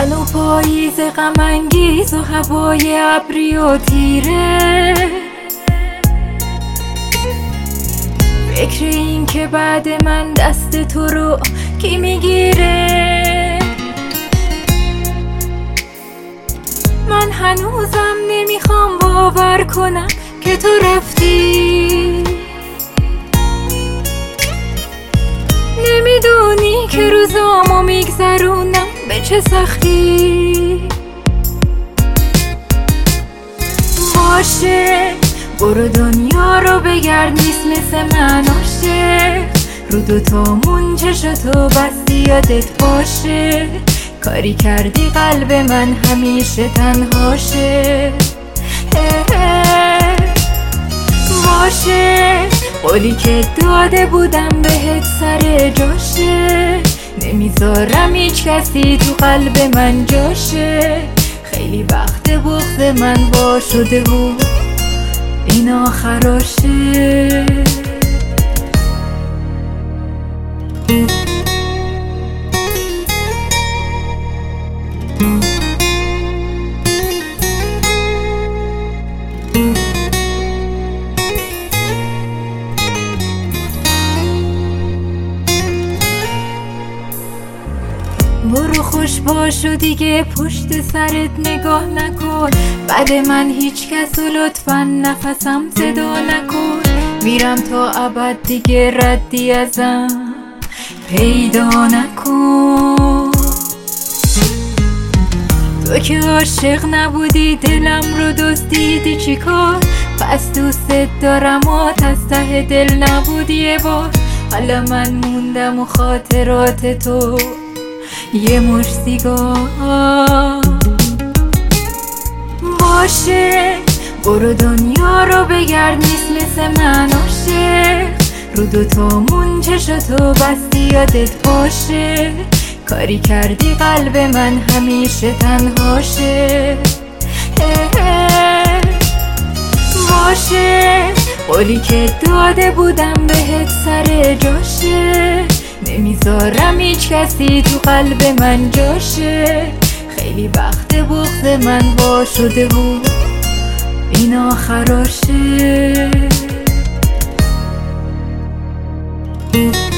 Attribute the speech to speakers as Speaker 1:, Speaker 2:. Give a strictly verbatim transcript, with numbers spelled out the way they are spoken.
Speaker 1: منو پاییز غم انگیز و هوای ابری و تیره، فکر این که بعد من دست تو رو کی میگیره. من هنوزم نمیخوام باور کنم که تو رفتی، نمیدونی که روزامو میگذرونم به چه سختی. باشه برو دنیا رو بگرد، نیست مثل من عاشق، رو دوتامون چشاتو بستی یادت باشه، کاری کردی قلب من همیشه تنهاشه. باشه قولی که داده بودم بهت سر جاشه، نمیذارم هیچ کسی تو قلب من جاشه، خیلی وقت بغض من وا شده بود این آخراشه. برو خوش باش و دیگه پشت سرت نگاه نکن، بعد من هیچ کس و لطفا نفسم صدا نکن، میرم تا ابد دیگه ردی ازم پیدا نکن. تو که عاشق نبودی دلم رو دزدیدی چیکار، پس دوست دارم و از ته دل نبودی یه بار، حالا من موندم و خاطرات تو یه مش سیگار. باشه برو دنیا رو بگرد، نیست مثل من عاشق، رو دوتامون چشاتو بستی یادت باشه، کاری کردی قلب من همیشه تنهاشه. باشه قولی که داده بودم بهت سر جاشه، نمیذارم هیچ کسی تو قلب من جاشه، خیلی وقت بغض من وا شده بود این آخراشه.